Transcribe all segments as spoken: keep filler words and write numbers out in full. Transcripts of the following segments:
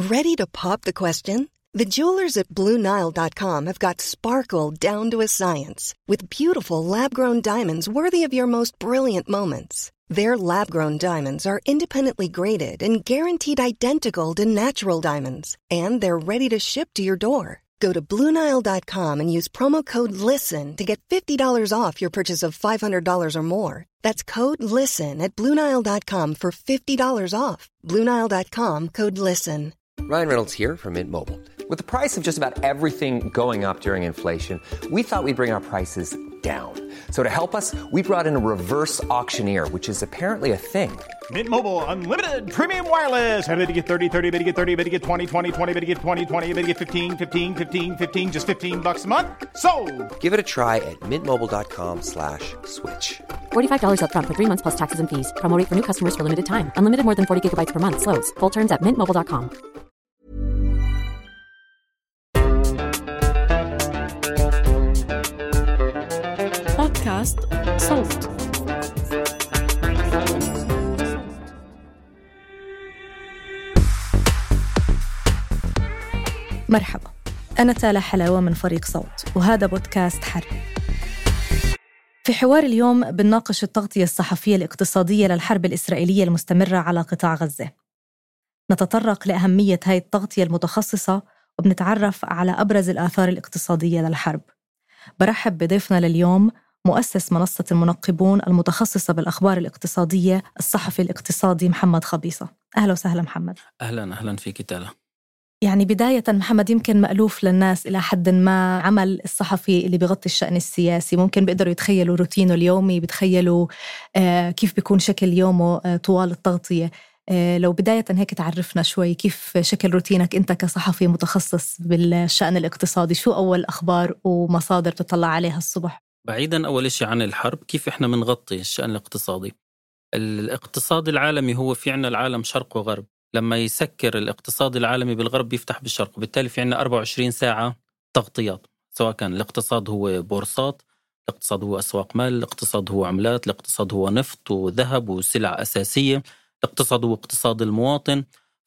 Ready to pop the question? The jewelers at Blue Nile dot com have got sparkle down to a science with beautiful lab-grown diamonds worthy of your most brilliant moments. Their lab-grown diamonds are independently graded and guaranteed identical to natural diamonds, and they're ready to ship to your door. Go to Blue Nile dot com and use promo code LISTEN to get fifty dollars off your purchase of five hundred dollars or more. That's code LISTEN at Blue Nile dot com for fifty dollars off. Blue Nile dot com, code LISTEN. Ryan Reynolds here from Mint Mobile. With the price of just about everything going up during inflation, we thought we'd bring our prices down. So to help us, we brought in a reverse auctioneer, which is apparently a thing. Mint Mobile Unlimited Premium Wireless. How to get thirty, thirty, how to get thirty, how to get twenty, twenty, twenty, how to get twenty, twenty, how to get fifteen, fifteen, fifteen, fifteen, just fifteen bucks a month? Sold! Give it a try at mintmobile.com slash switch. forty-five dollars up front for three months plus taxes and fees. Promo rate for new customers for limited time. Unlimited more than forty gigabytes per month. Slows full terms at mint mobile dot com. بودكاست صوت. مرحبا، أنا تالا حلاوة من فريق صوت، وهذا بودكاست حر. في حوار اليوم بنناقش التغطية الصحفية الاقتصادية للحرب الإسرائيلية المستمرة على قطاع غزة. نتطرق لأهمية هاي التغطية المتخصصة وبنتعرف على أبرز الآثار الاقتصادية للحرب. برحب بضيفنا لليوم مؤسس منصة المنقبون المتخصصة بالأخبار الاقتصادية، الصحفي الاقتصادي محمد خبيصة. أهلا وسهلا محمد. أهلا أهلا فيك تالا. يعني بداية محمد، يمكن مألوف للناس إلى حد ما عمل الصحفي اللي بيغطي الشأن السياسي، ممكن بيقدروا يتخيلوا روتينه اليومي، بتخيلوا آه كيف بيكون شكل يومه آه طوال التغطية. آه لو بداية هيك تعرفنا شوي كيف شكل روتينك أنت كصحفي متخصص بالشأن الاقتصادي، شو أول أخبار ومصادر تطلع عليها الصبح؟ بعيدا أول شيء عن الحرب، كيف إحنا منغطي الشأن الاقتصادي؟ الاقتصاد العالمي هو في عنا العالم شرق وغرب. لما يسكر الاقتصاد العالمي بالغرب بيفتح بالشرق، وبالتالي في عنا أربعة وعشرين ساعة تغطيات، سواء كان الاقتصاد هو بورصات، الاقتصاد هو أسواق مال، الاقتصاد هو عملات، الاقتصاد هو نفط وذهب وسلع أساسية، الاقتصاد هو اقتصاد المواطن.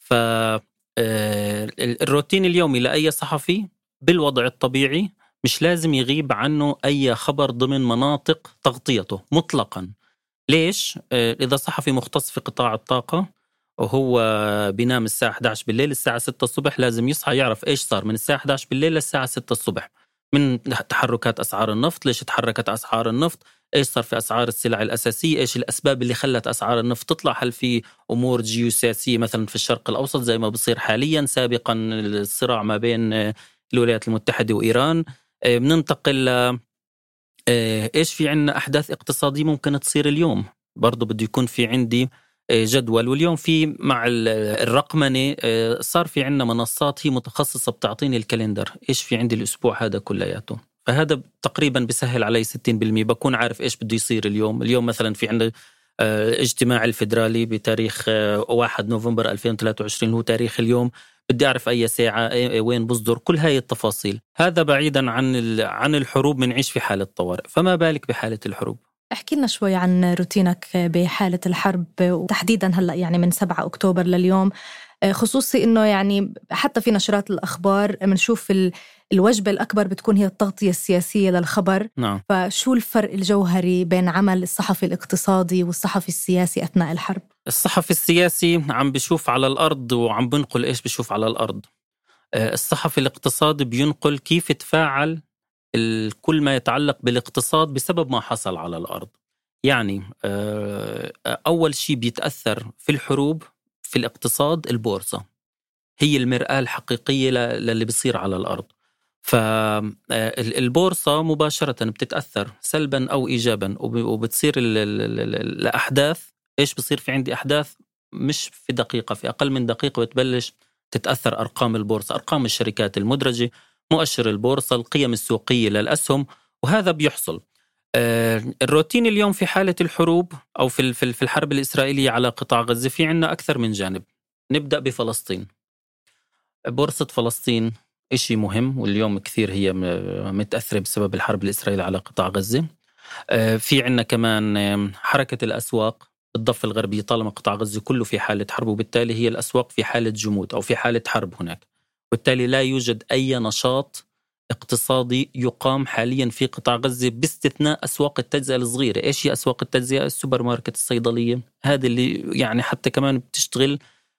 فالروتين اليومي لأي صحفي بالوضع الطبيعي مش لازم يغيب عنه أي خبر ضمن مناطق تغطيته مطلقا. ليش؟ إذا صحفي مختص في قطاع الطاقة وهو بينام الساعة إحدى عشر بالليل، الساعة ستة الصبح لازم يصحى يعرف إيش صار من الساعة إحدى عشر بالليل للساعة ستة الصبح، من تحركات أسعار النفط، ليش تحركت أسعار النفط، إيش صار في أسعار السلع الأساسية، إيش الأسباب اللي خلت أسعار النفط تطلع، هل في أمور جيوسياسية مثلا في الشرق الأوسط زي ما بصير حاليا، سابقا الصراع ما بين الولايات المتحدة وإيران. بننتقل إيش في عنا أحداث اقتصادية ممكن تصير اليوم، برضو بده يكون في عندي جدول. واليوم في مع الرقمنة صار في عنا منصات هي متخصصة بتعطيني الكالندر، إيش في عندي الأسبوع هذا كلياته. فهذا تقريبا بيسهل علي ستين بالمئة، بكون عارف إيش بده يصير اليوم. اليوم مثلا في عنا اجتماع الفيدرالي بتاريخ واحد نوفمبر ألفين وثلاثة وعشرين، هو تاريخ اليوم، بدي أعرف أي ساعة وين بصدر، كل هاي التفاصيل. هذا بعيدا عن عن الحروب، منعيش في حالة طوارئ، فما بالك بحالة الحروب. احكي لنا شوي عن روتينك بحالة الحرب، وتحديدا هلأ يعني من سبعة أكتوبر لليوم، خصوصي إنه يعني حتى في نشرات الأخبار منشوف الوجبة الأكبر بتكون هي التغطية السياسية للخبر. نعم. فشو الفرق الجوهري بين عمل الصحفي الاقتصادي والصحفي السياسي أثناء الحرب؟ الصحفي السياسي عم بشوف على الأرض وعم بنقل إيش بشوف على الأرض. الصحفي الاقتصادي بينقل كيف تفاعل كل ما يتعلق بالاقتصاد بسبب ما حصل على الأرض. يعني أول شيء بيتأثر في الحروب في الاقتصاد البورصة، هي المرآة الحقيقية للي بيصير على الأرض. فالبورصة مباشرة بتتأثر سلبا أو إيجابا، وبتصير الأحداث إيش بصير في عندي أحداث مش في دقيقة، في أقل من دقيقة بتبلش تتأثر أرقام البورصة، أرقام الشركات المدرجة، مؤشر البورصة، القيم السوقية للأسهم، وهذا بيحصل. الروتين اليوم في حالة الحروب أو في في الحرب الإسرائيلية على قطاع غزة في عنا أكثر من جانب. نبدأ بفلسطين. بورصة فلسطين إشي مهم، واليوم كثير هي متأثرة بسبب الحرب الإسرائيلية على قطاع غزة. في عنا كمان حركة الأسواق بالضفة الغربية طالما قطاع غزة كله في حالة حرب، وبالتالي هي الأسواق في حالة جمود أو في حالة حرب هناك، وبالتالي لا يوجد أي نشاط اقتصادي يقام حاليا في قطاع غزة باستثناء أسواق التجزئة الصغيرة. إيش هي أسواق التجزئة؟ السوبر ماركت، الصيدلية، هذه اللي يعني حتى كمان بتشتغل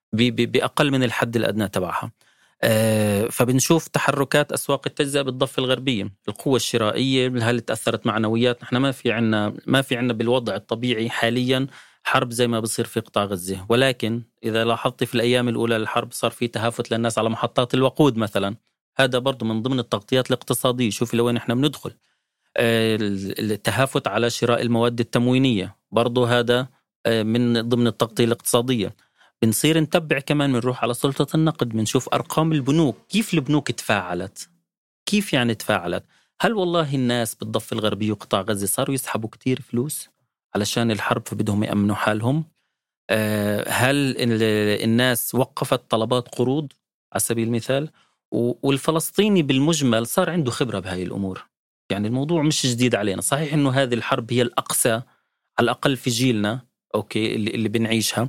بأقل من الحد الأدنى تبعها. آه فبنشوف تحركات أسواق التجزئة بالضفة الغربية. القوة الشرائية هل تأثرت معنويات؟ نحن ما في عنا ما في عنا بالوضع الطبيعي حاليا حرب زي ما بصير في قطاع غزة، ولكن إذا لاحظت في الأيام الأولى للحرب صار في تهافت للناس على محطات الوقود مثلا، هذا برضو من ضمن التغطيات الاقتصادية. شوفي لوين احنا بندخل. آه التهافت على شراء المواد التموينية برضو هذا آه من ضمن التغطية الاقتصادية. بنصير نتبع كمان، بنروح على سلطة النقد، بنشوف أرقام البنوك، كيف البنوك تفاعلت، كيف يعني تفاعلت. هل والله الناس بالضفة الغربية وقطاع غزة صاروا يسحبوا كتير فلوس علشان الحرب فبدهم يأمنوا حالهم؟ أه هل الناس وقفت طلبات قروض على سبيل المثال؟ والفلسطيني بالمجمل صار عنده خبرة بهاي الأمور. يعني الموضوع مش جديد علينا. صحيح إنه هذه الحرب هي الأقسى على الأقل في جيلنا، أوكي، اللي, اللي بنعيشها،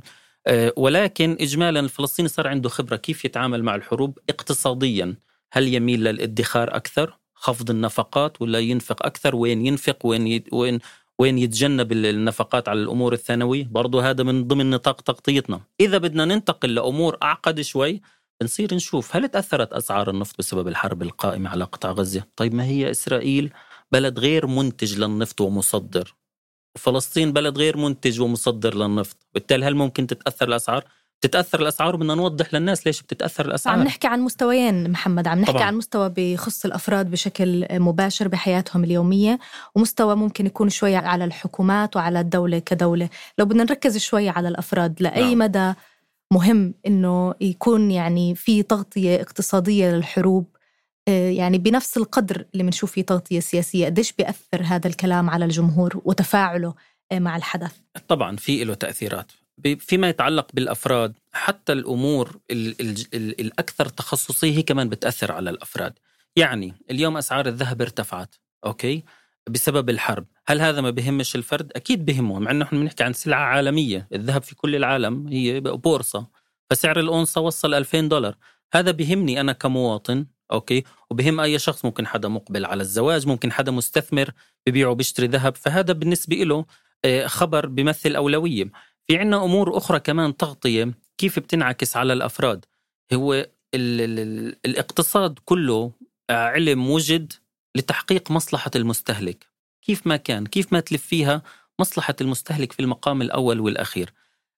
ولكن إجمالا الفلسطيني صار عنده خبرة كيف يتعامل مع الحروب اقتصاديا. هل يميل للادخار أكثر، خفض النفقات، ولا ينفق أكثر؟ وين ينفق، وين وين وين يتجنب النفقات على الأمور الثانوية؟ برضو هذا من ضمن نطاق تغطيتنا. إذا بدنا ننتقل لأمور أعقد شوي بنصير نشوف هل تأثرت أسعار النفط بسبب الحرب القائمة على قطاع غزة؟ طيب ما هي إسرائيل بلد غير منتج للنفط ومصدر، فلسطين بلد غير منتج ومصدر للنفط، بالتالي هل ممكن تتأثر الأسعار؟ تتأثر الأسعار، بدنا نوضح للناس ليش بتتأثر الأسعار. عم نحكي عن مستويين محمد، عم نحكي طبعا. عن مستوى بخص الأفراد بشكل مباشر بحياتهم اليومية، ومستوى ممكن يكون شوية على الحكومات وعلى الدولة كدولة. لو بدنا نركز شوية على الأفراد، لأي نعم. مدى مهم إنه يكون يعني في تغطية اقتصادية للحروب يعني بنفس القدر اللي بنشوف فيه تغطية سياسية؟ قديش بيأثر هذا الكلام على الجمهور وتفاعله مع الحدث؟ طبعا في له تأثيرات فيما يتعلق بالأفراد. حتى الأمور ال ال ال الأكثر تخصصية هي كمان بتأثر على الأفراد. يعني اليوم أسعار الذهب ارتفعت، أوكي، بسبب الحرب. هل هذا ما بيهمش الفرد؟ أكيد بيهمه، مع أنه نحن بنحكي عن سلعة عالمية. الذهب في كل العالم هي بورصة، فسعر الأونصة وصل ألفين دولار. هذا بيهمني أنا كمواطن، أوكي، وبهم أي شخص. ممكن حدا مقبل على الزواج، ممكن حدا مستثمر ببيع وبيشتري ذهب، فهذا بالنسبة له خبر بيمثل أولوية. في عنا أمور أخرى كمان تغطية كيف بتنعكس على الأفراد. هو ال ال الاقتصاد كله علم وجد لتحقيق مصلحة المستهلك، كيف ما كان، كيف ما تلف فيها مصلحة المستهلك في المقام الأول والأخير.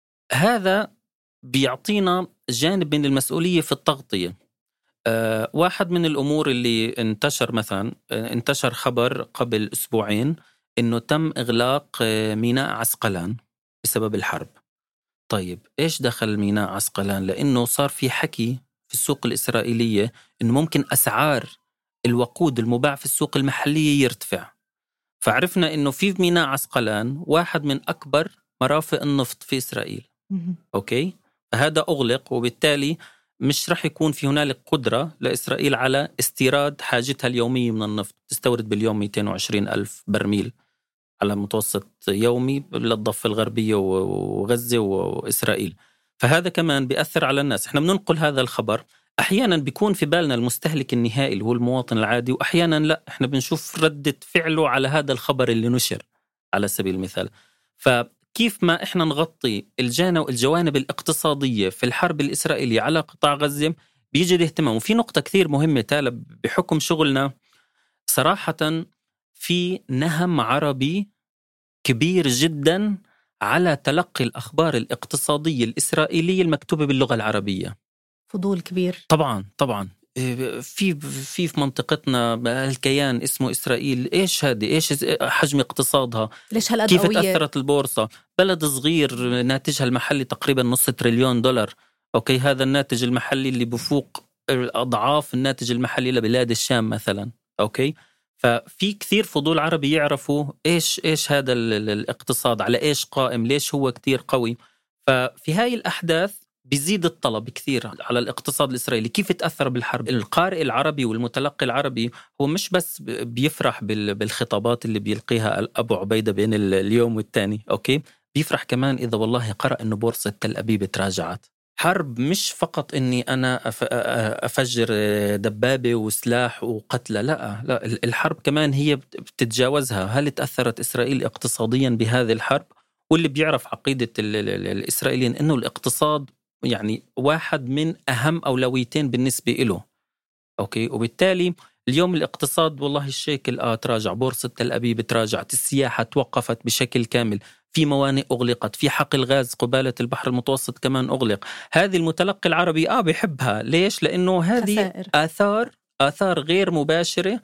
هذا بيعطينا جانب من المسؤولية في التغطية. أه واحد من الأمور اللي انتشر مثلا، انتشر خبر قبل أسبوعين إنه تم إغلاق ميناء عسقلان بسبب الحرب. طيب إيش دخل ميناء عسقلان؟ لأنه صار في حكي في السوق الإسرائيلية إنه ممكن أسعار الوقود المباع في السوق المحلية يرتفع. فعرفنا إنه في ميناء عسقلان واحد من أكبر مرافق النفط في إسرائيل، أوكي، فهذا أغلق، وبالتالي مش رح يكون في هنالك قدرة لإسرائيل على استيراد حاجتها اليومية من النفط. تستورد باليوم مئتين وعشرين ألف برميل على متوسط يومي للضفة الغربية وغزة وإسرائيل. فهذا كمان بيأثر على الناس. احنا بننقل هذا الخبر، أحيانا بيكون في بالنا المستهلك النهائي اللي هو المواطن العادي، وأحيانا لا، احنا بنشوف ردة فعله على هذا الخبر اللي نشر على سبيل المثال. فكيف ما احنا نغطي الجانب الجوانب الاقتصادية في الحرب الإسرائيلية على قطاع غزة بيجد اهتمام. وفي نقطة كثير مهمة تالا بحكم شغلنا، صراحة في نهم عربي كبير جدا على تلقي الأخبار الاقتصادية الإسرائيلية المكتوبة باللغة العربية. فضول كبير طبعا طبعا. في في في منطقتنا الكيان اسمه إسرائيل، إيش هذه، إيش حجم اقتصادها، ليش كيف تأثرت البورصة. بلد صغير ناتجها المحلي تقريبا نص تريليون دولار، أوكي، هذا الناتج المحلي اللي بفوق أضعاف الناتج المحلي لبلاد الشام مثلا، أوكي. ففي كثير فضول عربي يعرفوا إيش إيش هذا الاقتصاد، على إيش قائم، ليش هو كثير قوي. ففي هاي الأحداث بيزيد الطلب كثير على الاقتصاد الإسرائيلي، كيف تأثر بالحرب. القارئ العربي والمتلقي العربي هو مش بس بيفرح بالخطابات اللي بيلقيها أبو عبيدة بين اليوم والتاني، أوكي، بيفرح كمان إذا والله قرأ إنه بورصة تل أبيب تراجعت. حرب مش فقط إني أنا أفجر دبابة وسلاح وقتلة، لا لا، الحرب كمان هي بتتجاوزها. هل تأثرت إسرائيل اقتصاديا بهذه الحرب؟ واللي بيعرف عقيدة الإسرائيليين إنه الاقتصاد يعني واحد من أهم أولويتين بالنسبة له. أوكي، وبالتالي اليوم الاقتصاد والله الشكل آه تراجع، بورصة تل أبيب تراجعت، السياحة توقفت بشكل كامل، في موانئ أغلقت، في حقل غاز قبالة البحر المتوسط كمان أغلق. هذه المتلقي العربي آه بيحبها. ليش؟ لأنه هذه خسائر. آثار آثار غير مباشرة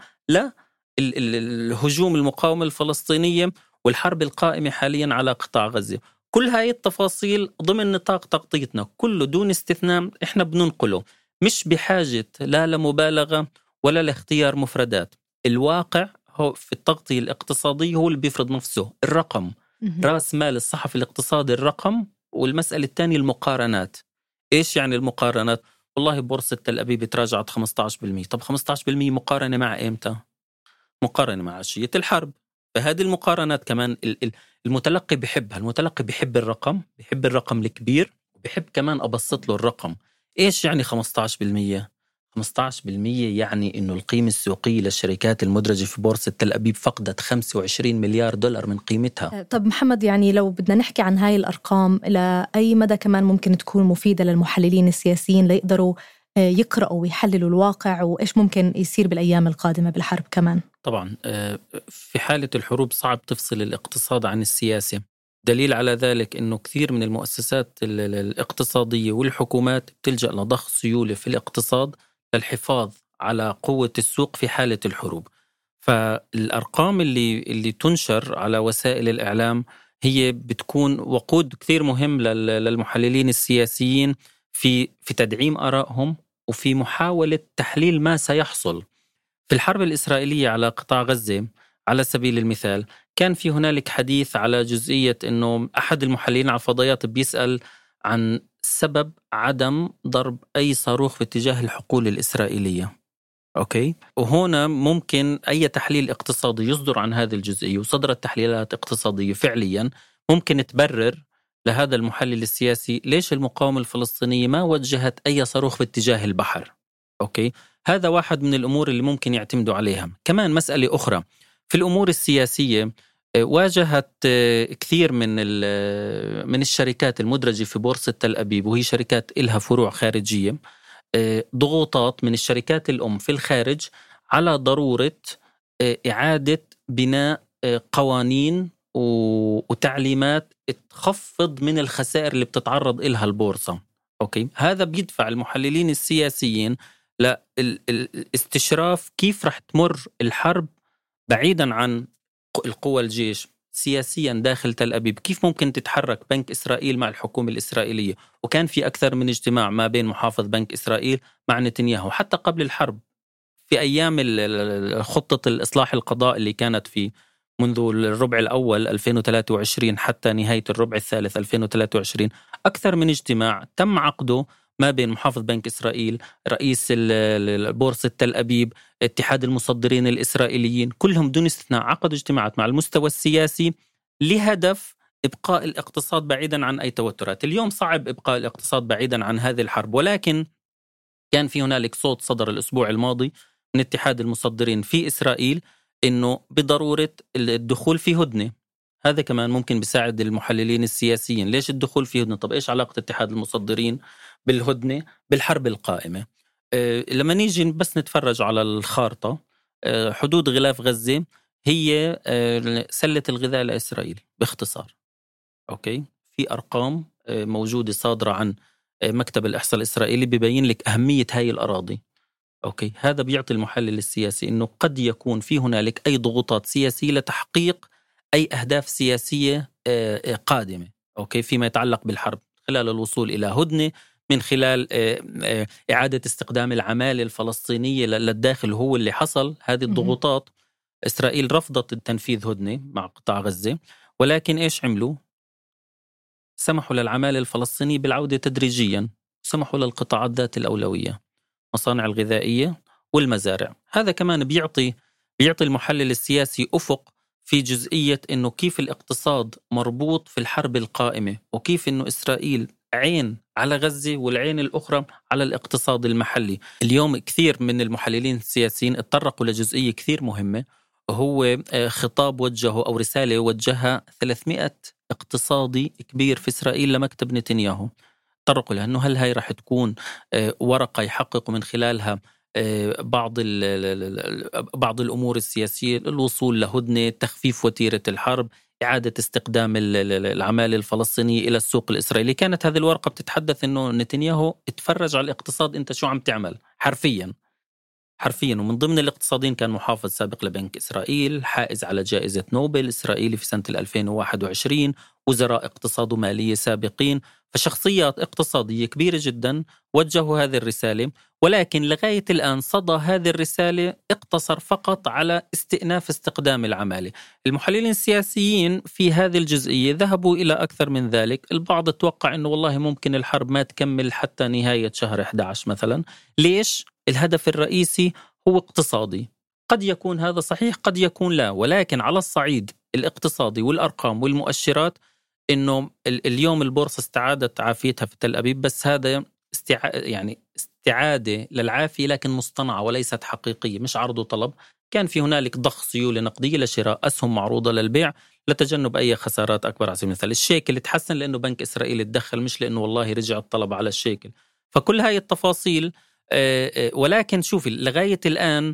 للهجوم المقاومة الفلسطينية والحرب القائمة حاليا على قطاع غزة. كل هاي التفاصيل ضمن نطاق تغطيتنا كله دون استثناء إحنا بننقله، مش بحاجة لا لمبالغة ولا لاختيار مفردات. الواقع هو في التغطية الاقتصادية هو اللي بيفرض نفسه. الرقم رأس مال الصحفي الاقتصادي الرقم، والمسألة الثانية المقارنات. إيش يعني المقارنات؟ والله بورصة تل أبيب تراجعت خمسة عشر بالمئة. طب خمسة عشر بالمئة مقارنة مع إمتى؟ مقارنة مع عشية الحرب. فهذه المقارنات كمان المتلقي بيحبها. المتلقي بيحب الرقم، بيحب الرقم الكبير، وبيحب كمان أبسط له الرقم. إيش يعني خمسة عشر بالمئة؟ خمسة عشر بالمئة يعني إنه القيمة السوقية للشركات المدرجة في بورصة تل أبيب فقدت خمسة وعشرين مليار دولار من قيمتها. طب محمد، يعني لو بدنا نحكي عن هاي الأرقام، إلى أي مدى كمان ممكن تكون مفيدة للمحللين السياسيين ليقدروا يقرأوا ويحللوا الواقع، وإيش ممكن يصير بالأيام القادمة بالحرب كمان؟ طبعا في حالة الحروب صعب تفصل الاقتصاد عن السياسة. دليل على ذلك أنه كثير من المؤسسات الاقتصادية والحكومات بتلجأ لضخ سيولة في الاقتصاد للحفاظ على قوة السوق في حالة الحروب. فالأرقام اللي اللي تنشر على وسائل الإعلام هي بتكون وقود كثير مهم للمحللين السياسيين في في تدعيم آرائهم وفي محاولة تحليل ما سيحصل. في الحرب الإسرائيلية على قطاع غزة على سبيل المثال كان في هنالك حديث على جزئية أنه أحد المحللين على الفضائيات بيسأل عن سبب عدم ضرب أي صاروخ في اتجاه الحقول الإسرائيلية. أوكي، وهنا ممكن أي تحليل اقتصادي يصدر عن هذه الجزئية، وصدرت تحليلات اقتصادية فعليا ممكن تبرر لهذا المحلل السياسي ليش المقاومة الفلسطينية ما وجهت أي صاروخ في اتجاه البحر. أوكي، هذا واحد من الأمور اللي ممكن يعتمدوا عليها. كمان مسألة أخرى في الأمور السياسية، واجهت كثير من من الشركات المدرجة في بورصة تل أبيب، وهي شركات إلها فروع خارجية، ضغوطات من الشركات الأم في الخارج على ضرورة إعادة بناء قوانين وتعليمات تخفض من الخسائر اللي بتتعرض إلها البورصة. أوكي، هذا بيدفع المحللين السياسيين للاستشراف كيف رح تمر الحرب بعيدا عن القوى الجيش سياسيا داخل تل أبيب، كيف ممكن تتحرك بنك إسرائيل مع الحكومة الإسرائيلية. وكان في أكثر من اجتماع ما بين محافظ بنك إسرائيل مع نتنياهو حتى قبل الحرب، في أيام خطة الإصلاح القضاء اللي كانت في منذ الربع الأول ألفين وثلاثة وعشرين حتى نهاية الربع الثالث ألفين وثلاثة وعشرين. أكثر من اجتماع تم عقده ما بين محافظ بنك إسرائيل، رئيس بورصة تل أبيب، اتحاد المصدرين الإسرائيليين، كلهم دون استثناء عقدوا اجتماعات مع المستوى السياسي لهدف إبقاء الاقتصاد بعيدا عن أي توترات. اليوم صعب إبقاء الاقتصاد بعيدا عن هذه الحرب، ولكن كان في هنالك صوت صدر الأسبوع الماضي من اتحاد المصدرين في إسرائيل إنه بضرورة الدخول في هدنة. هذا كمان ممكن بيساعد المحللين السياسيين. ليش الدخول في هدنة؟ طب إيش علاقة اتحاد المصدرين بالهدنة بالحرب القائمة؟ أه لما نيجي بس نتفرج على الخارطة، أه حدود غلاف غزة هي أه سلة الغذاء لإسرائيل باختصار. أوكي، في أرقام أه موجودة صادرة عن أه مكتب الإحصاء الإسرائيلي بيبين لك أهمية هاي الأراضي. أوكي، هذا بيعطي المحلل السياسي إنه قد يكون في هنالك أي ضغوطات سياسية لتحقيق أي أهداف سياسية أه قادمة. أوكي، فيما يتعلق بالحرب، خلال الوصول إلى هدنة، من خلال إعادة استخدام العمالة الفلسطينية للداخل هو اللي حصل. هذه الضغوطات إسرائيل رفضت التنفيذ هدنة مع قطاع غزة، ولكن إيش عملوا؟ سمحوا للعمالة الفلسطينية بالعودة تدريجيا، سمحوا للقطاعات ذات الأولوية، مصانع الغذائية والمزارع. هذا كمان بيعطي بيعطي المحلل السياسي أفق في جزئية إنه كيف الاقتصاد مربوط في الحرب القائمة، وكيف إنه إسرائيل عين على غزة والعين الأخرى على الاقتصاد المحلي. اليوم كثير من المحللين السياسيين اتطرقوا لجزئية كثير مهمة، وهو خطاب وجهه أو رسالة وجهها ثلاثمائة اقتصادي كبير في إسرائيل لمكتب نتنياهو. تطرقوا لها إنه هل هاي رح تكون ورقة يحققوا من خلالها بعض بعض الأمور السياسية، الوصول لهدنة، تخفيف وتيرة الحرب، إعادة استخدام العمالة الفلسطينية إلى السوق الإسرائيلي. كانت هذه الورقة بتتحدث إنه نتنياهو اتفرج على الاقتصاد، أنت شو عم تعمل حرفيا حرفيا. ومن ضمن الاقتصاديين كان محافظ سابق لبنك إسرائيل، حائز على جائزة نوبل إسرائيلي في سنة ألفين وواحد وعشرين، وزراء اقتصاد ومالية سابقين، فشخصيات اقتصادية كبيرة جدا وجهوا هذه الرسالة. ولكن لغاية الآن صدى هذه الرسالة اقتصر فقط على استئناف استخدام العمالة. المحللين السياسيين في هذه الجزئية ذهبوا إلى أكثر من ذلك. البعض توقع أنه والله ممكن الحرب ما تكمل حتى نهاية شهر أحد عشر مثلا. ليش؟ الهدف الرئيسي هو اقتصادي. قد يكون هذا صحيح، قد يكون لا، ولكن على الصعيد الاقتصادي والأرقام والمؤشرات إنه اليوم البورصة استعادت عافيتها في تل أبيب، بس هذا استع... يعني استعادة للعافية لكن مصطنعة وليست حقيقية، مش عرض وطلب. كان في هنالك ضخ سيولة نقدية لشراء أسهم معروضة للبيع لتجنب أي خسارات أكبر. على سبيل المثال الشيكل اتحسن لأنه بنك إسرائيل اتدخل، مش لأنه والله رجع الطلب على الشيكل. فكل هاي التفاصيل. ولكن شوفي لغاية الآن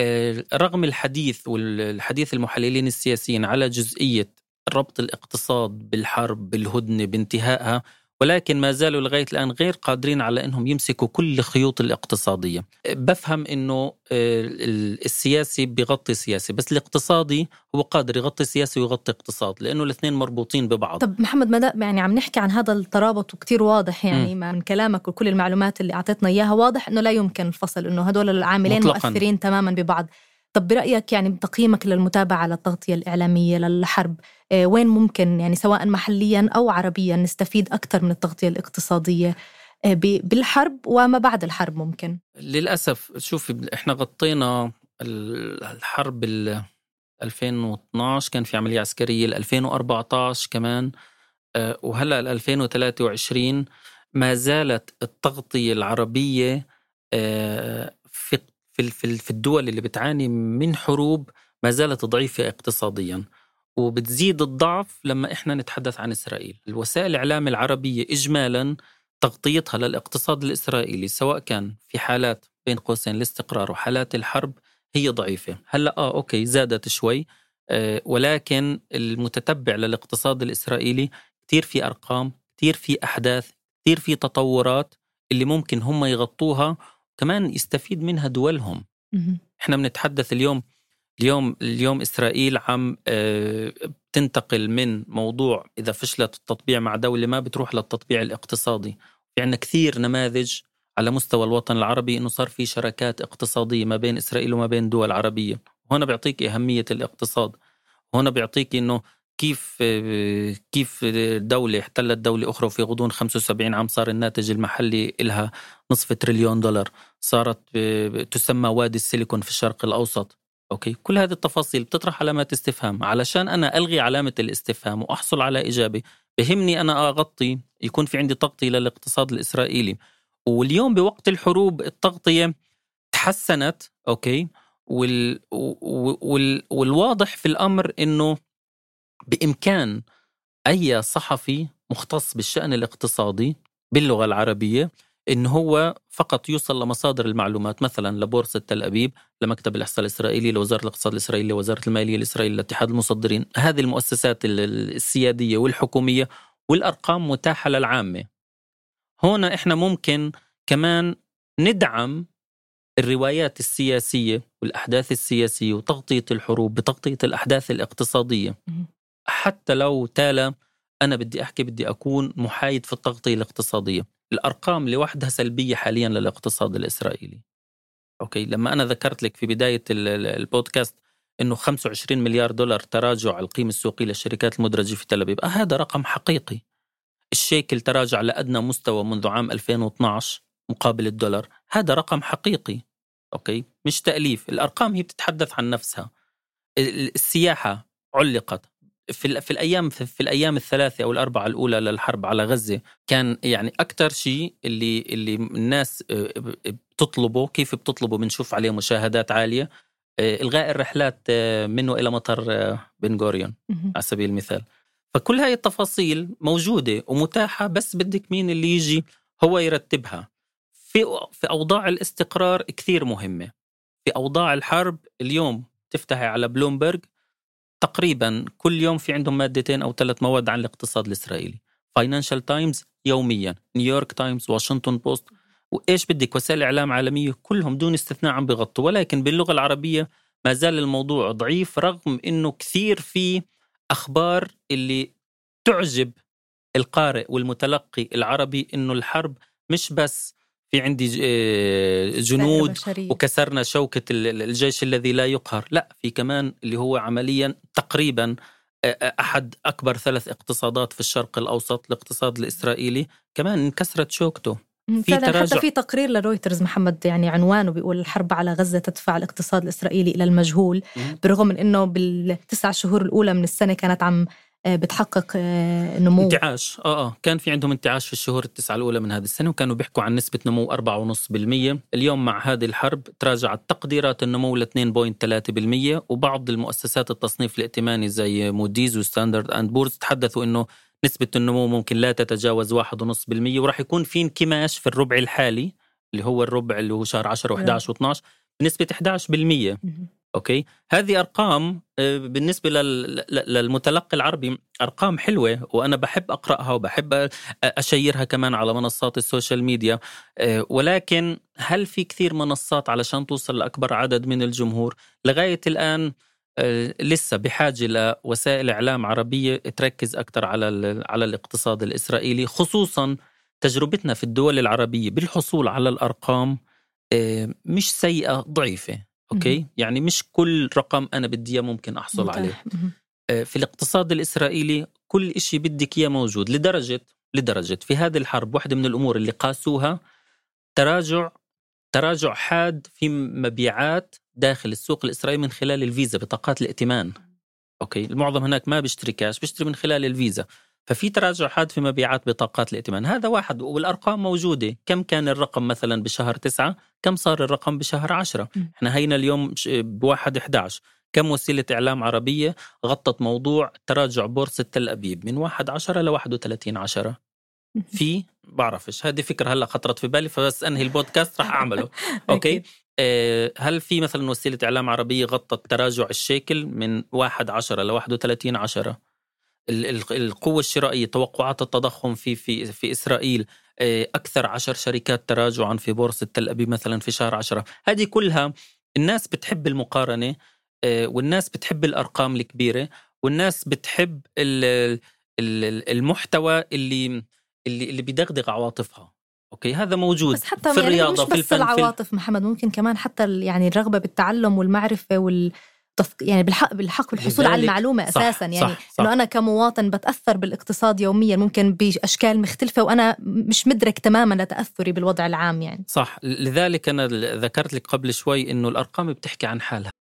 رغم الحديث والحديث المحللين السياسيين على جزئية ربط الاقتصاد بالحرب بالهدنة بانتهائها، ولكن ما زالوا لغاية الآن غير قادرين على أنهم يمسكوا كل الخيوط الاقتصادية. بفهم أنه السياسي بيغطي سياسي، بس الاقتصادي هو قادر يغطي سياسي ويغطي اقتصاد، لأنه الاثنين مربوطين ببعض. طب محمد، ماذا يعني عم نحكي عن هذا الترابط وكتير واضح يعني م. من كلامك وكل المعلومات اللي أعطيتنا إياها واضح أنه لا يمكن الفصل، أنه هدول العاملين مطلقاً مؤثرين تماما ببعض. طب برأيك يعني بتقييمك للمتابعة على التغطية الإعلامية للحرب، آه وين ممكن يعني سواء محليا أو عربيا نستفيد أكثر من التغطية الاقتصادية آه بالحرب وما بعد الحرب ممكن؟ للأسف شوفي إحنا غطينا الحرب ألفين واثناشر كان في عملية عسكرية، ألفين وأربعة عشر كمان، آه وهلأ ألفين وثلاثة وعشرين ما زالت التغطية العربية آه في في في الدول اللي بتعاني من حروب ما زالت ضعيفة اقتصاديا، وبتزيد الضعف لما إحنا نتحدث عن إسرائيل. الوسائل الإعلام العربية إجمالا تغطيتها للاقتصاد الإسرائيلي سواء كان في حالات بين قوسين الاستقرار وحالات الحرب هي ضعيفة. هلأ آه أوكي زادت شوي، آه ولكن المتتبع للاقتصاد الإسرائيلي كتير في أرقام، كتير في أحداث، كتير في تطورات اللي ممكن هم يغطوها كمان يستفيد منها دولهم. احنا بنتحدث اليوم اليوم اليوم إسرائيل عم بتنتقل من موضوع إذا فشلت التطبيع مع دولة ما بتروح للتطبيع الاقتصادي. في عنا كثير نماذج على مستوى الوطن العربي إنه صار في شراكات اقتصادية ما بين إسرائيل وما بين دول عربية. هنا بيعطيك أهمية الاقتصاد، هنا بيعطيك إنه كيف كيف دولة احتلت دولة أخرى وفي غضون خمسة وسبعين عام صار الناتج المحلي إلها نصف تريليون دولار، صارت تسمى وادي السيليكون في الشرق الأوسط. أوكي، كل هذه التفاصيل بتطرح علامات استفهام. علشان أنا ألغي علامة الاستفهام وأحصل على إجابة بهمني أنا أغطي، يكون في عندي تغطية للاقتصاد الإسرائيلي. واليوم بوقت الحروب التغطية تحسنت. أوكي، وال وال والواضح في الأمر إنه بإمكان أي صحفي مختص بالشأن الاقتصادي باللغة العربية إن هو فقط يوصل لمصادر المعلومات، مثلا لبورصة تل أبيب، لمكتب الإحصاء الإسرائيلي، لوزارة الاقتصاد الإسرائيلي، لوزارة المالية الإسرائيلية، لاتحاد المصدرين. هذه المؤسسات السيادية والحكومية، والأرقام متاحة للعامة. هنا إحنا ممكن كمان ندعم الروايات السياسية والأحداث السياسية وتغطية الحروب بتغطية الأحداث الاقتصادية. حتى لو تالا أنا بدي أحكي بدي أكون محايد في التغطية الاقتصادية. الأرقام لوحدها سلبية حاليا للاقتصاد الإسرائيلي. أوكي، لما أنا ذكرت لك في بداية البودكاست إنه خمسة وعشرين مليار دولار تراجع القيمة السوقية للشركات المدرجة في تل أبيب، آه هذا رقم حقيقي. الشيكل تراجع لأدنى مستوى منذ عام ألفين واثناشر مقابل الدولار، هذا رقم حقيقي. أوكي، مش تأليف، الأرقام هي بتتحدث عن نفسها. السياحة علقت في في الايام في الايام الثلاثه او الاربعه الاولى للحرب على غزه. كان يعني اكثر شيء اللي اللي الناس بتطلبه، كيف بتطلبه بنشوف عليه مشاهدات عاليه، الغاء الرحلات من والى مطار بن غوريون على سبيل المثال. فكل هاي التفاصيل موجوده ومتاحه، بس بدك مين اللي يجي هو يرتبها. في في اوضاع الاستقرار كثير مهمه. في اوضاع الحرب اليوم تفتحي على بلومبرج تقريبا كل يوم في عندهم مادتين أو ثلاث مواد عن الاقتصاد الإسرائيلي. فاينانشال تايمز يوميا، نيويورك تايمز، واشنطن بوست، وإيش بدك وسائل إعلام عالمية كلهم دون استثناء عم بيغطوا. ولكن باللغة العربية ما زال الموضوع ضعيف، رغم إنه كثير في أخبار اللي تعجب القارئ والمتلقي العربي، إنه الحرب مش بس في عندي جنود وكسرنا شوكة الجيش الذي لا يقهر، لا، في كمان اللي هو عمليا تقريبا أحد أكبر ثلاث اقتصادات في الشرق الأوسط، الاقتصاد الإسرائيلي كمان انكسرت شوكته. في حتى في تقرير لرويترز محمد يعني عنوانه بيقول الحرب على غزة تدفع الاقتصاد الإسرائيلي إلى المجهول، برغم من أنه بالتسع شهور الأولى من السنة كانت عم بتحقق نمو انتعاش. آه آه كان في عندهم انتعاش في الشهور التسعة الأولى من هذه السنة، وكانوا بيحكوا عن نسبة نمو أربعة ونص بالمية. اليوم مع هذه الحرب تراجعت تقديرات النمو ل اثنين فاصلة ثلاثة بالمية، وبعض المؤسسات التصنيف الائتماني زي موديز وستاندرد أند بورز تحدثوا إنه نسبة النمو ممكن لا تتجاوز واحد ونص بالمية، وراح يكون في انكماش في الربع الحالي اللي هو الربع اللي هو شهر عشرة وإحدى عشر واثني عشر بنسبة إحدى عشر بالمية. أوكي، هذه أرقام بالنسبة للمتلقي العربي أرقام حلوة، وأنا بحب أقرأها وبحب أشيرها كمان على منصات السوشيال ميديا. ولكن هل في كثير منصات علشان توصل لأكبر عدد من الجمهور؟ لغاية الآن لسه بحاجة لوسائل إعلام عربية تركز أكتر على على الاقتصاد الإسرائيلي، خصوصا تجربتنا في الدول العربية بالحصول على الأرقام مش سيئة، ضعيفة. أوكي، يعني مش كل رقم أنا بدي إياه ممكن أحصل عليه. في الاقتصاد الإسرائيلي كل إشي بدك إياه موجود، لدرجة لدرجة في هذه الحرب واحدة من الأمور اللي قاسوها تراجع تراجع حاد في مبيعات داخل السوق الإسرائيلي من خلال الفيزا، بطاقات الائتمان. أوكي، المعظم هناك ما بيشتري كاش، بيشتري من خلال الفيزا، ففي تراجع حاد في مبيعات بطاقات الائتمان. هذا واحد، والأرقام موجودة. كم كان الرقم مثلا بشهر تسعة، كم صار الرقم بشهر عشرة. احنا هينا اليوم بواحد إحدى عشر. كم وسيلة إعلام عربية غطت موضوع تراجع بورصة تل أبيب من واحد عشرة لواحد وثلاثين عشرة؟ في بعرفش، هذه فكرة هلأ خطرت في بالي، فبس أنهي البودكاست رح أعمله. أوكي، أه هل في مثلا وسيلة إعلام عربية غطت تراجع الشيكل من واحد عشرة لواحد وثلاثين عشرة؟ القوة الشرائية، توقعات التضخم في في في إسرائيل، أكثر عشر شركات تراجعا في بورصة تل أبيب مثلا في شهر عشرة. هذه كلها الناس بتحب المقارنة، والناس بتحب الأرقام الكبيرة، والناس بتحب المحتوى اللي اللي اللي بيدغدغ عواطفها. أوكي، هذا موجود بس حتى في يعني الرياضة، مش في بس الفن، العواطف في محمد، ممكن كمان حتى يعني الرغبة بالتعلم والمعرفة وال يعني بالحق بالحق والحصول على المعلومة أساساً. صح، يعني صح صح. إنه أنا كمواطن بتأثر بالاقتصاد يوميا ممكن بأشكال مختلفة، وأنا مش مدرك تماماً لتأثري بالوضع العام. يعني صح، لذلك أنا ذكرت لك قبل شوي إنه الأرقام بتحكي عن حالها.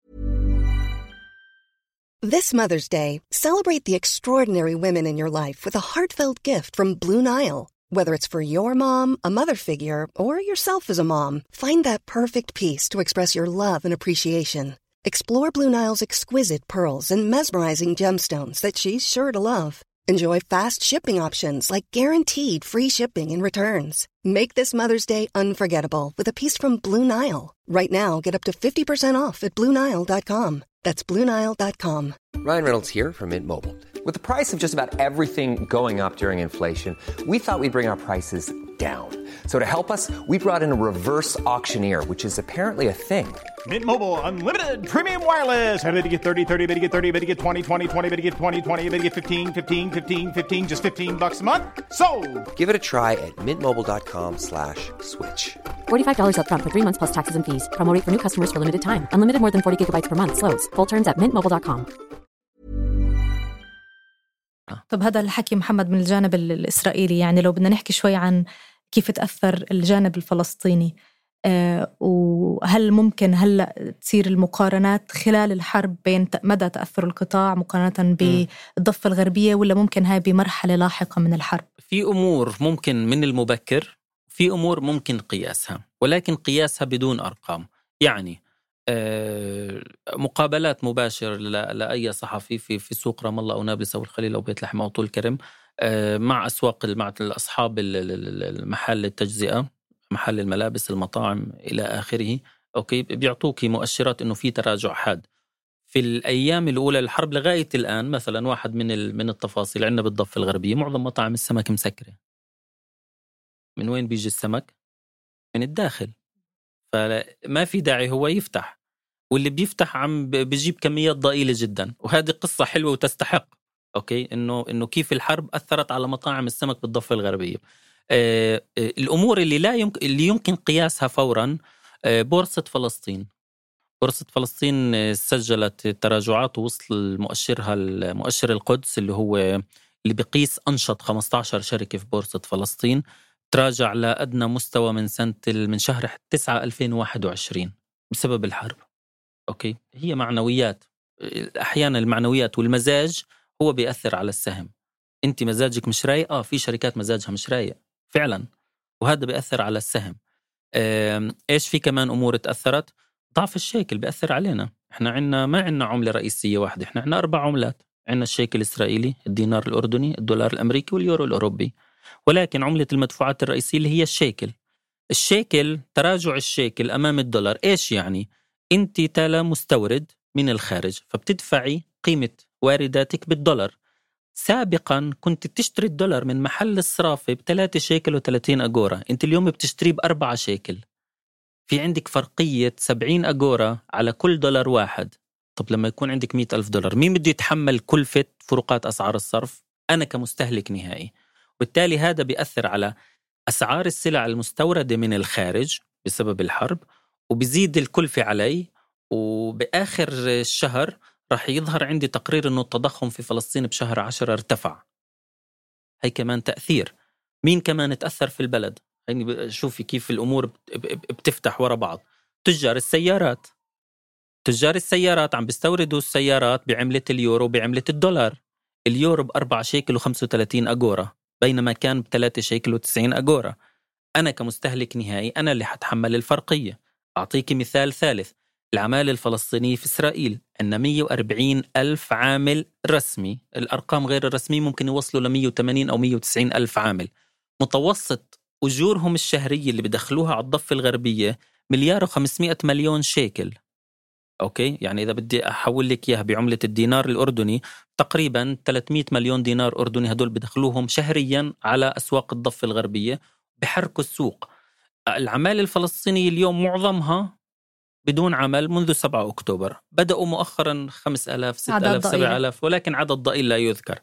This Mother's Day, celebrate the extraordinary women in your life with a heartfelt gift from Blue Nile. Whether it's for your mom, a mother figure, or yourself as a mom, find that perfect piece to express your love and appreciation. Explore Blue Nile's exquisite pearls and mesmerizing gemstones that she's sure to love. Enjoy fast shipping options like guaranteed free shipping and returns. Make this Mother's Day unforgettable with a piece from Blue Nile. Right now, get up to fifty percent off at blue nile dot com. That's blue nile dot com. Ryan Reynolds here from Mint Mobile. With the price of just about everything going up during inflation, we thought we'd bring our prices down. So to help us, we brought in a reverse auctioneer, which is apparently a thing. Mint Mobile Unlimited Premium Wireless. How to get thirty, thirty, how to get thirty, how to get twenty, twenty, twenty, how to get twenty, twenty, how to get fifteen, fifteen, fifteen, fifteen, just fifteen bucks a month? Sold! Give it a try at mintmobile.com slash switch. forty-five dollars up front for three months plus taxes and fees. Promo rate for new customers for limited time. Unlimited more than forty gigabytes per month. Slows full terms at mint mobile dot com. طب هذا الحكي محمد من الجانب الإسرائيلي، يعني لو بدنا نحكي شوي عن كيف تأثر الجانب الفلسطيني، آه وهل ممكن هلأ تصير المقارنات خلال الحرب بين مدى تأثر القطاع مقارنة بالضفة الغربية، ولا ممكن هاي بمرحلة لاحقة من الحرب؟ في أمور ممكن من المبكر، في أمور ممكن قياسها، ولكن قياسها بدون أرقام. يعني مقابلات مباشرة لأي صحفي في في سوق رام الله أو نابلس أو الخليل أو بيت لحم أو طول كرم مع أسواق مع أصحاب المحل التجزئة، محل الملابس، المطاعم إلى آخره، أوكي، بيعطوك مؤشرات إنه في تراجع حاد في الأيام الأولى للحرب لغاية الآن. مثلا واحد من من التفاصيل عندنا بالضفة الغربية معظم مطاعم السمك مسكرة. من وين بيجي السمك؟ من الداخل، فما في داعي هو يفتح، واللي بيفتح عم بيجيب كميات ضئيلة جدا. وهذه قصة حلوة وتستحق، أوكي، إنه إنه كيف الحرب أثرت على مطاعم السمك بالضفة الغربية. آه الأمور اللي لا يمكن اللي يمكن قياسها فورا، آه بورصة فلسطين. بورصة فلسطين سجلت تراجعات ووصل مؤشرها المؤشر القدس اللي هو اللي بيقيس أنشط خمسة عشر شركة في بورصة فلسطين، تراجع لأدنى مستوى من سنة من شهر تسعة ألفين وواحد وعشرين بسبب الحرب. أوكي، هي معنويات. أحيانا المعنويات والمزاج هو بيأثر على السهم. أنت مزاجك مش رايق، آه في شركات مزاجها مش رايق فعلا، وهذا بيأثر على السهم. إيش في كمان أمور تأثرت؟ ضعف الشيكل بيأثر علينا. إحنا عنا ما عنا عملة رئيسية واحدة، إحنا عنا أربع عملات. عنا الشيكل الإسرائيلي، الدينار الأردني، الدولار الأمريكي، واليورو الأوروبي. ولكن عملة المدفوعات الرئيسية اللي هي الشيكل. الشيكل، تراجع الشيكل أمام الدولار إيش يعني؟ أنت تالا مستورد من الخارج، فبتدفعي قيمة وارداتك بالدولار. سابقا كنت تشتري الدولار من محل الصرافة بثلاثة شيكل وثلاثين أجورة، أنت اليوم بتشتري بأربعة شيكل. في عندك فرقية سبعين أجورة على كل دولار واحد. طب لما يكون عندك مئة ألف دولار، مين بده يتحمل كلفة فروقات أسعار الصرف؟ أنا كمستهلك نهائي. وبالتالي هذا بيأثر على أسعار السلع المستوردة من الخارج بسبب الحرب، وبزيد الكلفة علي. وبآخر الشهر راح يظهر عندي تقرير أنه التضخم في فلسطين بشهر عشرة ارتفع. هي كمان تأثير. مين كمان تأثر في البلد؟ يعني شوفي كيف الأمور بتفتح ورا بعض. تجار السيارات تجار السيارات عم بيستوردوا السيارات بعملة اليورو بعملة الدولار. اليورو بأربعة شيكل وخمسة وثلاثين أجورة بينما كان بثلاثة شيكل وتسعين أجورة. أنا كمستهلك نهائي أنا اللي حتحمل الفرقية. أعطيك مثال ثالث، العمالة الفلسطينية في إسرائيل عندنا مية وأربعين ألف عامل رسمي، الأرقام غير الرسمية ممكن يوصلوا ل مية وثمانين أو مية وتسعين ألف عامل. متوسط أجورهم الشهرية اللي بدخلوها على الضفة الغربية مليار وخمسمائة مليون شيكل. أوكي، يعني إذا بدي أحول لك إياها بعملة الدينار الأردني تقريبا ثلاثمائة مليون دينار أردني، هدول بدخلوهم شهريا على أسواق الضفة الغربية بحركوا السوق. العمالة الفلسطينية اليوم معظمها بدون عمل منذ سبعة أكتوبر، بدأوا مؤخرا خمسة آلاف ستة آلاف سبعة آلاف، ولكن عدد ضئيل لا يذكر.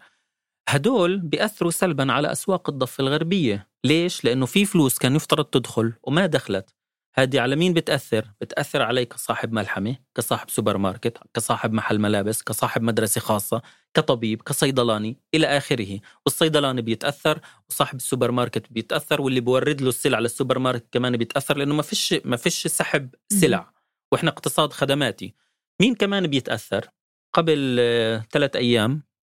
هدول بيأثروا سلبا على أسواق الضفة الغربية. ليش؟ لأنه في فلوس كان يفترض تدخل وما دخلت. هذه على مين بتأثر؟ بتأثر عليك كصاحب ملحمة، كصاحب سوبر ماركت، كصاحب محل ملابس، كصاحب مدرسة خاصة، كطبيب، كصيدلاني إلى آخره. والصيدلاني بيتأثر، وصاحب السوبر ماركت بيتأثر، واللي بورد له السلع للسوبر ماركت كمان بيتأثر، لأنه ما فيش ما فيش سحب سلع، وإحنا اقتصاد خدماتي. مين كمان بيتأثر؟ قبل ثلاث أيام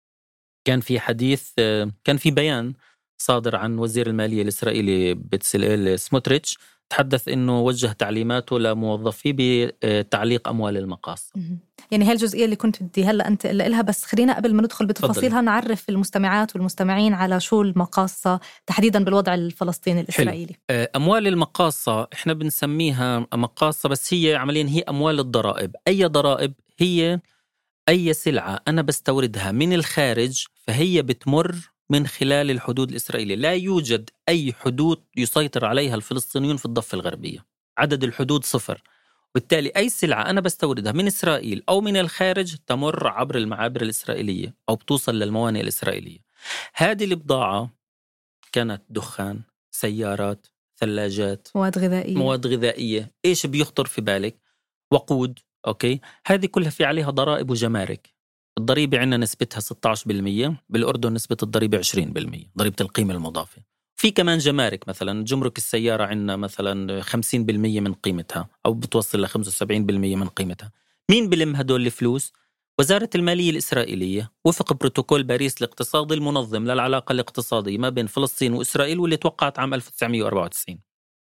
كان في حديث، كان في بيان صادر عن وزير المالية الإسرائيلي بتسليل سموتريتش، تحدث إنه وجه تعليماته لموظفيه بتعليق أموال المقاصة. يعني هاي الجزئية اللي كنت بدي هلأ أنت لها، بس خلينا قبل ما ندخل بتفاصيلها نعرف المستمعات والمستمعين على شو المقاصة تحديدا بالوضع الفلسطيني الإسرائيلي. حلو. أموال المقاصة إحنا بنسميها مقاصة، بس هي عمليا هي أموال الضرائب. أي ضرائب؟ هي أي سلعة أنا بستوردها من الخارج فهي بتمر من خلال الحدود الإسرائيلية. لا يوجد أي حدود يسيطر عليها الفلسطينيون في الضفة الغربية، عدد الحدود صفر. بالتالي أي سلعة أنا بستوردها من إسرائيل أو من الخارج تمر عبر المعابر الإسرائيلية أو بتوصل للموانئ الإسرائيلية. هذه البضاعة كانت دخان، سيارات، ثلاجات، مواد غذائية مواد غذائية إيش بيخطر في بالك؟ وقود. أوكي، هذه كلها في عليها ضرائب وجمارك. الضريبة عندنا نسبتها ستة عشر بالمئة، بالأردن نسبة الضريبة عشرين بالمئة، ضريبة القيمة المضافة. في كمان جمارك، مثلا جمرك السيارة عندنا مثلا خمسين بالمية من قيمتها أو بتوصل ل خمسة وسبعين بالمية من قيمتها. مين بلم هدول الفلوس؟ وزارة المالية الإسرائيلية وفق بروتوكول باريس الاقتصادي المنظم للعلاقة الاقتصادية ما بين فلسطين وإسرائيل، واللي توقعت عام ألف وتسعمية وأربعة وتسعين.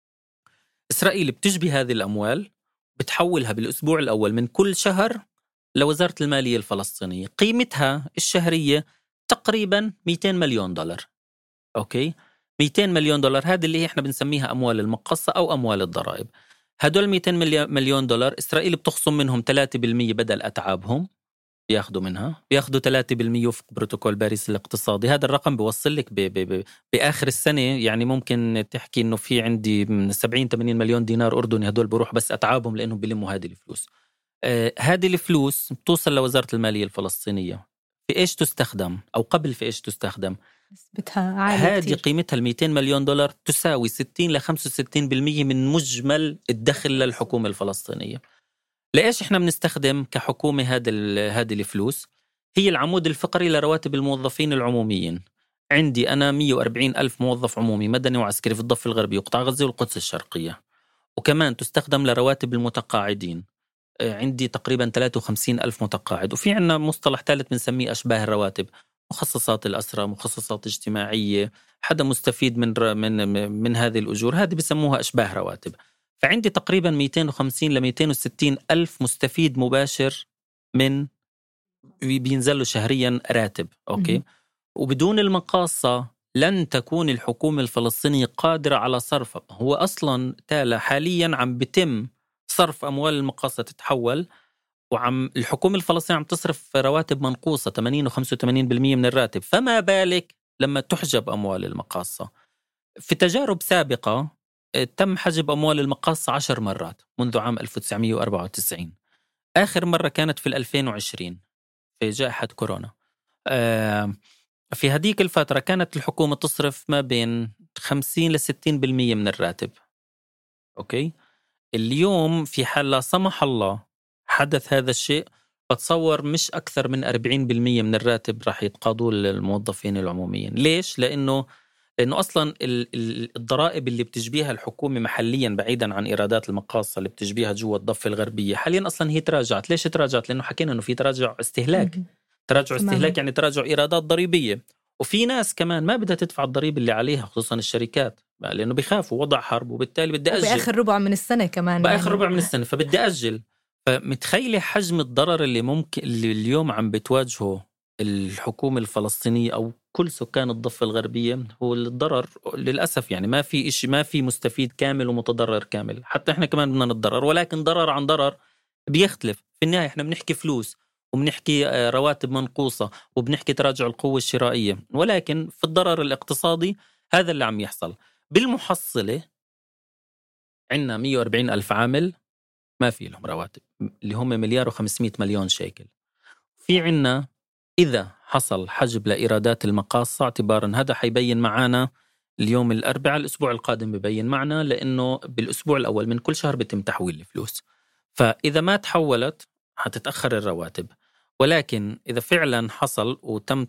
إسرائيل بتجبي هذه الأموال، بتحولها بالأسبوع الأول من كل شهر لوزارة المالية الفلسطينية. قيمتها الشهرية تقريبا مئتين مليون دولار. أوكي، مئتين مليون دولار، هذه اللي احنا بنسميها أموال المقصة أو أموال الضرائب. هدول مئتين مليون دولار إسرائيل بتخصم منهم ثلاثة بالمية بدل أتعابهم، بياخدوا منها بياخدوا ثلاثة بالمية وفق بروتوكول باريس الاقتصادي. هذا الرقم بيوصل لك ب ب ب بآخر السنة، يعني ممكن تحكي إنه في عندي من سبعين ثمانين مليون دينار أردني هدول بروح بس أتعابهم، لأنهم بيلموا هذه الفلوس. آه هذه الفلوس بتوصل لوزارة المالية الفلسطينية. في إيش تستخدم أو قبل في إيش تستخدم؟ نسبتها عالية هذه كتير. قيمتها المئتين مليون دولار تساوي ستين لخمسة وستين بالمية من مجمل الدخل للحكومة الفلسطينية. ليش إحنا بنستخدم كحكومة هذا هذه الفلوس؟ هي العمود الفقري لرواتب الموظفين العموميين. عندي أنا مئة وأربعين ألف موظف عمومي مدني وعسكري في الضفة الغربية وقطاع غزة والقدس الشرقية، وكمان تستخدم لرواتب المتقاعدين. عندي تقريبا ثلاثة وخمسين ألف متقاعد، وفي عنا مصطلح ثالث بنسميه أشباه الرواتب، مخصصات الأسرة، مخصصات اجتماعية، حدا مستفيد من من من هذه الأجور، هذه بسموها أشباه رواتب. فعندي تقريبا مئتين وخمسين ل مئتين وستين ألف مستفيد مباشر من بينزلوا شهريا راتب. أوكي م- وبدون المقاصة لن تكون الحكومة الفلسطينية قادرة على صرف. هو أصلا تالا حاليا عم بتم صرف أموال المقاصة تتحول، وعم الحكومة الفلسطينية عم تصرف رواتب منقوصة ثمانين وخمسة وثمانين بالمية من الراتب، فما بالك لما تحجب أموال المقاصة. في تجارب سابقة تم حجب أموال المقاصة عشر مرات منذ عام ألف وتسعمية وأربعة وتسعين. آخر مرة كانت في ألفين وعشرين في جائحة كورونا. في هذيك الفترة كانت الحكومة تصرف ما بين خمسين لستين بالمية من الراتب. أوكي، اليوم في حال لا سمح الله حدث هذا الشيء، بتصور مش أكثر من أربعين بالمية من الراتب راح يتقاضوا للموظفين العموميين. ليش؟ لأنه لأنه أصلا الضرائب اللي بتجبيها الحكومة محليا بعيدا عن إيرادات المقاصة اللي بتجبيها جوا الضفة الغربية حاليا أصلا هي تراجعت. ليش تراجعت؟ لأنه حكينا أنه في تراجع استهلاك. تراجع استهلاك يعني تراجع إيرادات ضريبية، وفي ناس كمان ما بدها تدفع الضريبة اللي عليها، خصوصا الشركات، لأنه بيخافوا وضع حرب، وبالتالي بدي أجل بآخر ربع من السنة كمان بآخر يعني. ربع من السنة فبدي أجل. فمتخيلة حجم الضرر اللي ممكن اللي اليوم عم بتواجهه الحكومة الفلسطينية أو كل سكان الضفة الغربية. هو الضرر للأسف يعني ما في إشي، ما في مستفيد كامل ومتضرر كامل، حتى إحنا كمان بدنا نتضرر، ولكن ضرر عن ضرر بيختلف. في النهاية إحنا بنحكي فلوس وبنحكي رواتب منقوصة وبنحكي تراجع القوة الشرائية، ولكن في الضرر الاقتصادي هذا اللي عم يحصل. بالمحصلة عنا مئة وأربعين ألف عامل ما في لهم رواتب، اللي هم مليار وخمسمائة مليون شيكل. في عنا إذا حصل حجب لإيرادات المقاصة اعتبارا، هذا حيبين معنا اليوم الأربعاء، الأسبوع القادم ببين معنا، لأنه بالأسبوع الأول من كل شهر بيتم تحويل الفلوس. فإذا ما تحولت هتتأخر الرواتب، ولكن إذا فعلا حصل وتم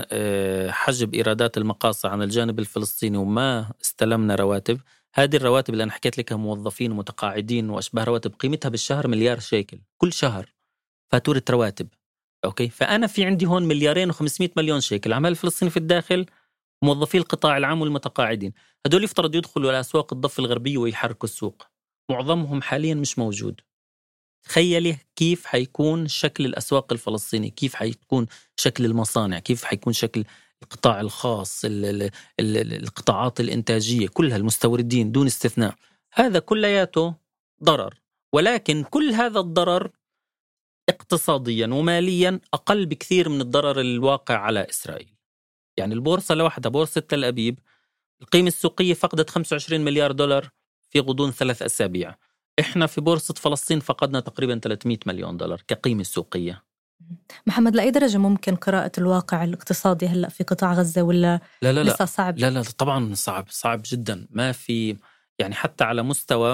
حجب إيرادات المقاصة عن الجانب الفلسطيني وما استلمنا رواتب، هذه الرواتب اللي أنا حكيت لك موظفين ومتقاعدين وأشباه رواتب قيمتها بالشهر مليار شيكل كل شهر فاتورة رواتب. أوكي، فأنا في عندي هون مليارين وخمسمائة مليون شيكل عمال الفلسطيني في الداخل، موظفي القطاع العام والمتقاعدين، هدول يفترض يدخلوا على أسواق الضفة الغربية ويحركوا السوق، معظمهم حاليا مش موجود. تخيلي كيف حيكون شكل الأسواق الفلسطيني، كيف حيكون شكل المصانع، كيف حيكون شكل القطاع الخاص، ال ال ال القطاعات الإنتاجية كلها، المستوردين دون استثناء. هذا كلياته ضرر، ولكن كل هذا الضرر اقتصاديا وماليا أقل بكثير من الضرر الواقع على إسرائيل. يعني البورصة لوحدها، بورصة تل أبيب، القيمة السوقية فقدت خمسة وعشرين مليار دولار في غضون ثلاث أسابيع. إحنا في بورصة فلسطين فقدنا تقريبا ثلاثمائة مليون دولار كقيمة سوقية. محمد، لأي درجة ممكن قراءة الواقع الاقتصادي هلأ في قطاع غزة، ولا لا لا لسه لا صعب؟ لا لا طبعا صعب، صعب جدا. ما في يعني حتى على مستوى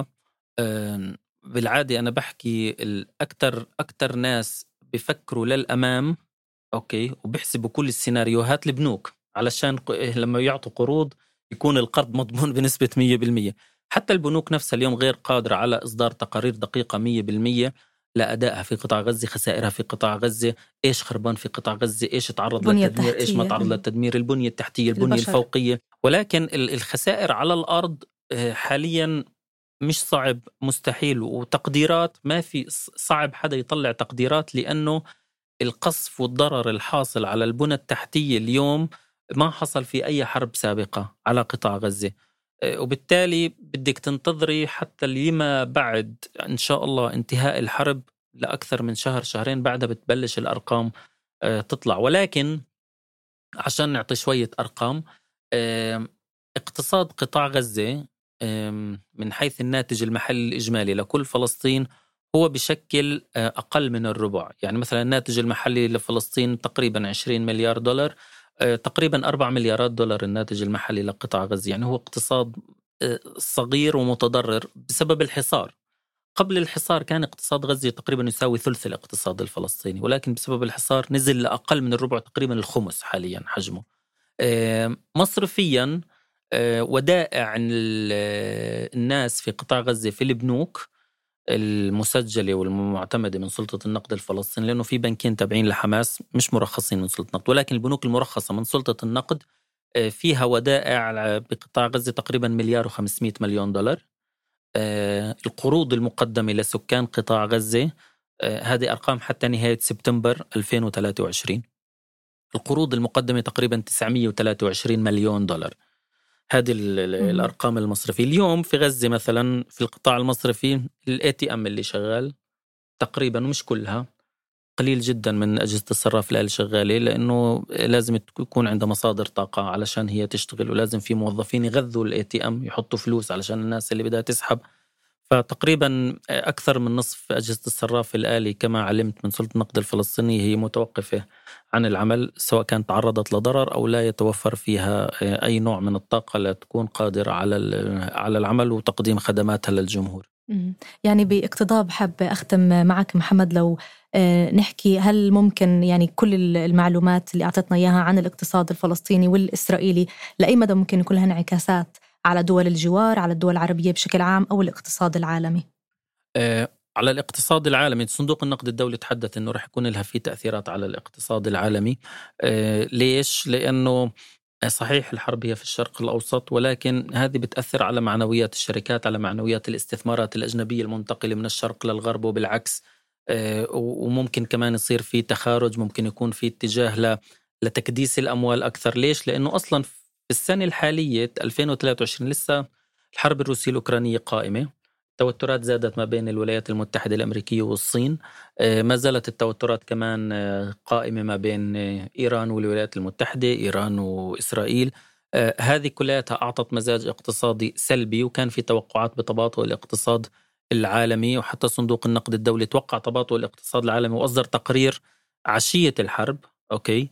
بالعادة أنا بحكي الأكتر أكتر ناس بيفكروا للأمام، أوكي، وبيحسبوا كل السيناريوهات البنوك، علشان لما يعطوا قروض يكون القرض مضمون بنسبة مية بالمية. حتى البنوك نفسها اليوم غير قادرة على إصدار تقارير دقيقة مية بالمية لأدائها في قطاع غزة، خسائرها في قطاع غزة، إيش خربان في قطاع غزة، إيش تعرض للتدمير، إيش ما تعرض للتدمير، البنية التحتية، البنية البشر. الفوقية. ولكن الخسائر على الأرض حاليا مش صعب، مستحيل، وتقديرات ما في، صعب حدا يطلع تقديرات، لأنه القصف والضرر الحاصل على البنى التحتية اليوم ما حصل في أي حرب سابقة على قطاع غزة. وبالتالي بدك تنتظري حتى لما بعد إن شاء الله انتهاء الحرب لأكثر من شهر شهرين، بعدها بتبلش الأرقام تطلع. ولكن عشان نعطي شوية أرقام، اقتصاد قطاع غزة من حيث الناتج المحلي الإجمالي لكل فلسطين هو بشكل أقل من الربع. يعني مثلا الناتج المحلي لفلسطين تقريبا عشرين مليار دولار، تقريبا أربعة مليارات دولار الناتج المحلي لقطاع غزة. يعني هو اقتصاد صغير ومتضرر بسبب الحصار. قبل الحصار كان اقتصاد غزة تقريبا يساوي ثلث الاقتصاد الفلسطيني، ولكن بسبب الحصار نزل لأقل من الربع، تقريبا الخمس حاليا حجمه. مصرفيا ودائع الناس في قطاع غزة في البنوك المسجلة والمعتمدة من سلطة النقد الفلسطيني، لأنه في بنكين تابعين لحماس مش مرخصين من سلطة النقد، ولكن البنوك المرخصة من سلطة النقد فيها ودائع بقطاع غزة تقريبا مليار وخمسمائة مليون دولار. القروض المقدمة لسكان قطاع غزة هذه أرقام حتى نهاية سبتمبر ألفين وثلاثة وعشرين، القروض المقدمة تقريبا تسعمائة وثلاثة وعشرين مليون دولار. هذه الأرقام المصرفية اليوم في غزة. مثلا في القطاع المصرفي الاي تي ام اللي شغال تقريبا، ومش كلها، قليل جدا من أجهزة الصراف الآلي شغالة، لأنه لازم يكون عندها مصادر طاقة علشان هي تشتغل، ولازم في موظفين يغذوا الاي تي ام، يحطوا فلوس علشان الناس اللي بدها تسحب. فتقريبا أكثر من نصف أجهزة الصراف الآلي كما علمت من سلطة النقد الفلسطيني هي متوقفة عن العمل، سواء كانت تعرضت لضرر أو لا يتوفر فيها أي نوع من الطاقة لتكون قادرة على على العمل وتقديم خدماتها للجمهور. يعني باقتضاب حاب أختم معك محمد، لو نحكي هل ممكن يعني كل المعلومات اللي أعطتنا إياها عن الاقتصاد الفلسطيني والإسرائيلي لأي مدى ممكن يكون لها انعكاسات على دول الجوار، على الدول العربية بشكل عام، أو الاقتصاد العالمي؟ آه على الاقتصاد العالمي صندوق النقد الدولي تحدث أنه رح يكون لها في تأثيرات على الاقتصاد العالمي. آه ليش؟ لأنه صحيح الحرب هي في الشرق الأوسط، ولكن هذه بتأثر على معنويات الشركات، على معنويات الاستثمارات الأجنبية المنتقلة من الشرق للغرب وبالعكس. آه وممكن كمان يصير في تخارج، ممكن يكون في اتجاه لتكديس الأموال أكثر. ليش؟ لأنه أصلا في السنة الحالية ألفين وثلاثة وعشرين لسه الحرب الروسية الأوكرانية قائمة، التوترات زادت ما بين الولايات المتحدة الأمريكية والصين، ما زالت التوترات كمان قائمة ما بين إيران والولايات المتحدة، إيران وإسرائيل. هذه كلها أعطت مزاج اقتصادي سلبي، وكان في توقعات بتباطؤ الاقتصاد العالمي، وحتى صندوق النقد الدولي توقع تباطؤ الاقتصاد العالمي وأصدر تقرير عشية الحرب أوكي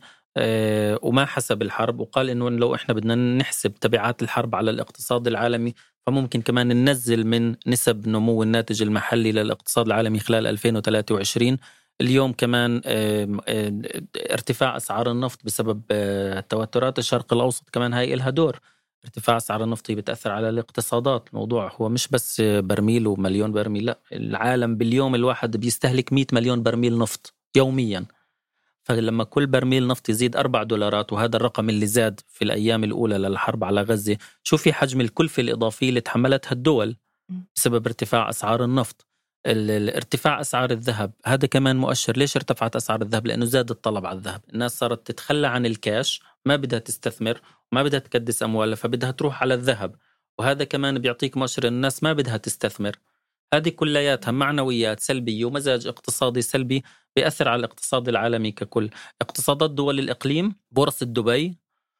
أه وما حسب الحرب، وقال إنه لو إحنا بدنا نحسب تبعات الحرب على الاقتصاد العالمي فممكن كمان ننزل من نسب نمو الناتج المحلي للاقتصاد العالمي خلال ألفين وثلاثة وعشرين. اليوم كمان أه أه ارتفاع أسعار النفط بسبب أه توترات الشرق الأوسط، كمان هاي إلها دور. ارتفاع أسعار النفط بتأثر على الاقتصادات. الموضوع هو مش بس برميل ومليون برميل، لا، العالم باليوم الواحد بيستهلك مئة مليون برميل نفط يوميا. فلما كل برميل نفط يزيد أربع دولارات، وهذا الرقم اللي زاد في الأيام الأولى للحرب على غزة، شوفي حجم الكلفة الإضافية اللي تحملتها الدول بسبب ارتفاع أسعار النفط. الارتفاع أسعار الذهب هذا كمان مؤشر. ليش ارتفعت أسعار الذهب؟ لأنه زاد الطلب على الذهب، الناس صارت تتخلى عن الكاش، ما بدها تستثمر وما بدها تكدس أموالها، فبدها تروح على الذهب، وهذا كمان بيعطيك مؤشر الناس ما بدها تستثمر. هذه كلياتها معنويات سلبية ومزاج اقتصادي سلبي بيأثر على الاقتصاد العالمي ككل. اقتصادات دول الإقليم، بورصة دبي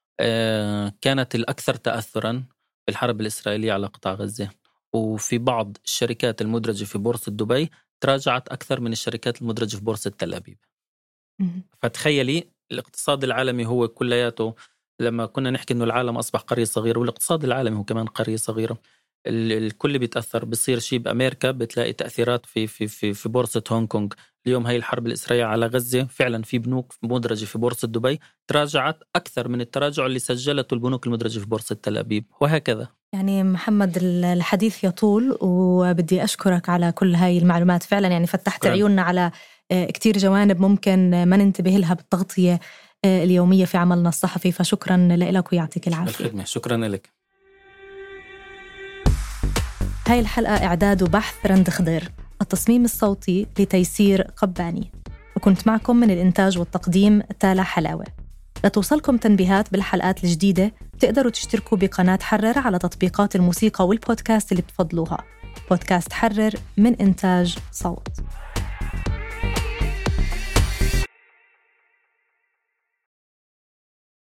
آه كانت الأكثر تأثرا بالحرب الإسرائيلية على قطاع غزة، وفي بعض الشركات المدرجة في بورصة دبي تراجعت أكثر من الشركات المدرجة في بورصة تل أبيب. فتخيلي الاقتصاد العالمي هو كلياته، لما كنا نحكي إنه العالم أصبح قرية صغيرة، والاقتصاد العالمي هو كمان قرية صغيرة. الكل بيتأثر. بصير شيء بأمريكا بتلاقي تأثيرات في في في في بورصة هونغ كونغ. اليوم هاي الحرب الإسرائيلية على غزة فعلا في بنوك مدرجة في بورصة دبي تراجعت أكثر من التراجع اللي سجلته البنوك المدرجة في بورصة تل أبيب، وهكذا. يعني محمد الحديث يطول، وبدي أشكرك على كل هاي المعلومات. فعلا يعني فتحت شكرا. عيوننا على كتير جوانب ممكن ما ننتبه لها بالتغطية اليومية في عملنا الصحفي، فشكرا لك ويعطيك العافية. بالخدمة. شكرا لك. هاي الحلقة إعداد وبحث رند خضير، التصميم الصوتي لتيسير قباني، وكنت معكم من الإنتاج والتقديم تالا حلاوة. لتوصلكم تنبيهات بالحلقات الجديدة تقدروا تشتركوا بقناة حرر على تطبيقات الموسيقى والبودكاست اللي بتفضلوها. بودكاست حرر من إنتاج صوت.